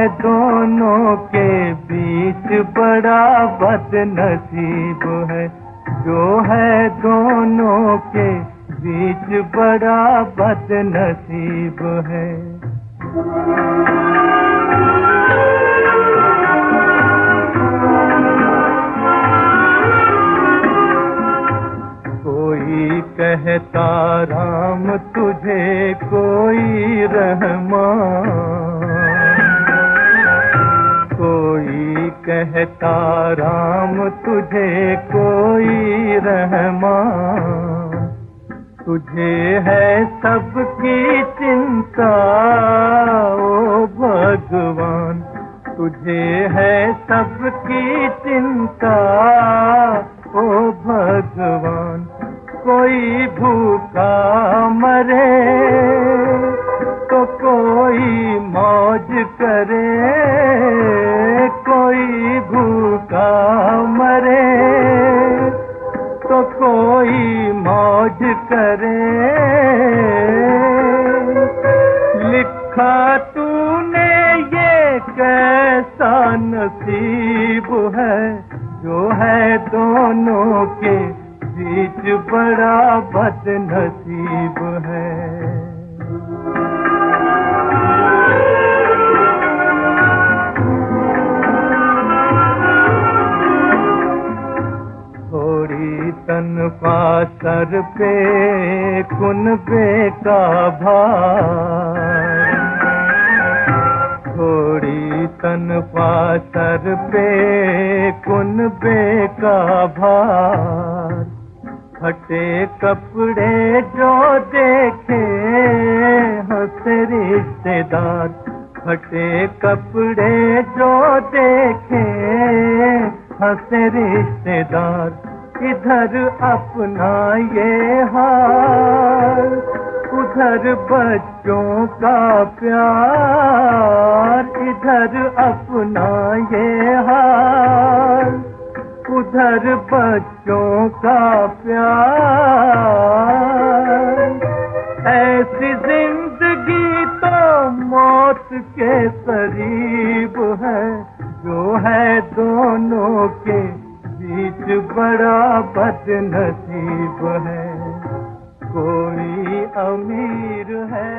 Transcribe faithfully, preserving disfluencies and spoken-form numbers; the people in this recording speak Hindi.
दोनों के बीच बड़ा बदनसीब है, जो है दोनों के बीच बड़ा बदनसीब है। कोई कहता राम तुझे, कोई रहमान, कोई कहता राम तुझे, कोई रहमान। तुझे है सबकी चिंता ओ भगवान, तुझे है सबकी चिंता ओ भगवान। कोई भूखा मरे तो कोई मौज करे, कोई भूखा मरे तो कोई मौज करे। लिखा तूने ये कैसा नसीब है, जो है दोनों के बीच बड़ा बदनसीब है। थोड़ी तनख्वाह सर पे कुनबे का भार, थोड़ी तनख्वाह सर पे कुनबे का भार। फटे कपड़े जो देखे हंसे रिश्तेदार, फटे कपड़े जो देखे हंसे रिश्तेदार। इधर अपना ये हाल, उधर बच्चों का प्यार। इधर अपना ये हाल, उधर बच्चों का प्यार। ऐसी जिंदगी तो मौत के करीब है, जो है दोनों के बीच बड़ा बदनसीब है। कोई अमीर है